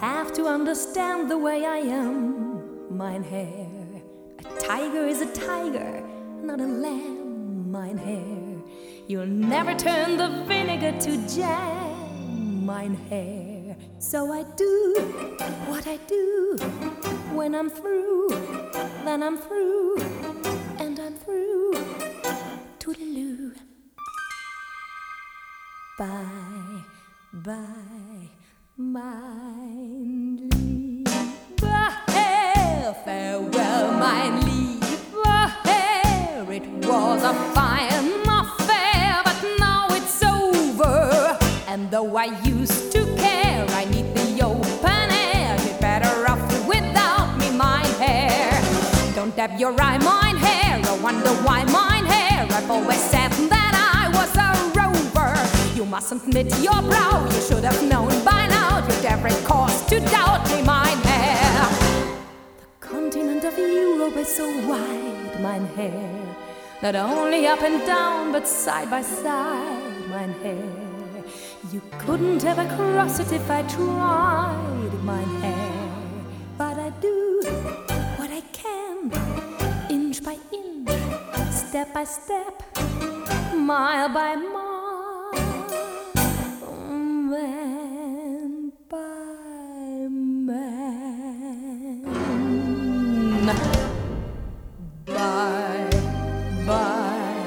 have to understand the way I am, mein Herr. A tiger is a tiger, not a lamb, mein Herr. You'll never turn the vinegar to jam, mein Herr. So I do what I do. When I'm through, then I'm through, and I'm through. Toodaloo. Bye, bye, mein Lieber Herr. Farewell, mein Lieber Herr. It was a fine affair, but now it's over. And though I used to care, I need the open air. You're better off without me, mein Herr. Don't dab your eye, mein Herr. I wonder why, mein Herr. I've always said that I was a rover. You mustn't knit your brow. You should have known by now. You'd every cause to doubt me, mein Herr. The continent of Europe is so wide, mein Herr. Not only up and down, but side by side, mein Herr. You couldn't ever cross it if I tried, mein Herr. But I do what I can, inch by inch, step by step, mile by mile, man by man. Bye, bye,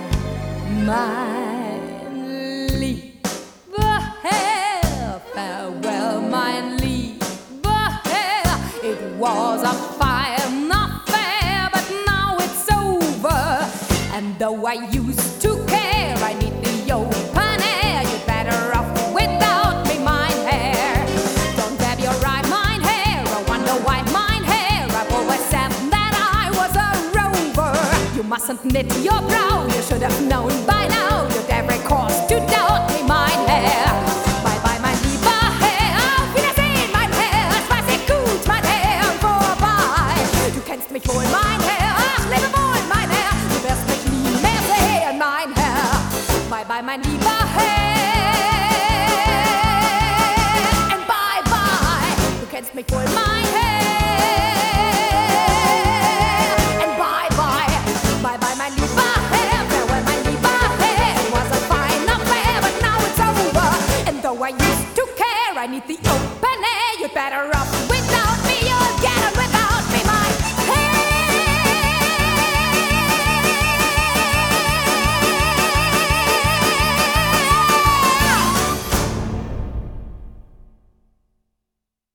mein Lieber Herr. Farewell, mein Lieber Herr. It was a fine affair, but now it's over. And though I used to care, I need the open air. You're better off without me, mein Herr. Don't dab your eye, mein Herr. I wonder why, mein Herr. I've always said that I was a rover. You mustn't knit your brow. You should have known by now. You'd every cause to doubt me, mein Herr. Bye bye, mein Lieber Herr. Auf Wiedersehen, mein Herr. Es war sehr gut, mein Herr. Und vorbei. Du kennst mich wohl, mein Herr. Ach, lebe wohl, mein Herr. Du wirst mich nie mehr sehen, mein Herr. Bye bye, mein Lieber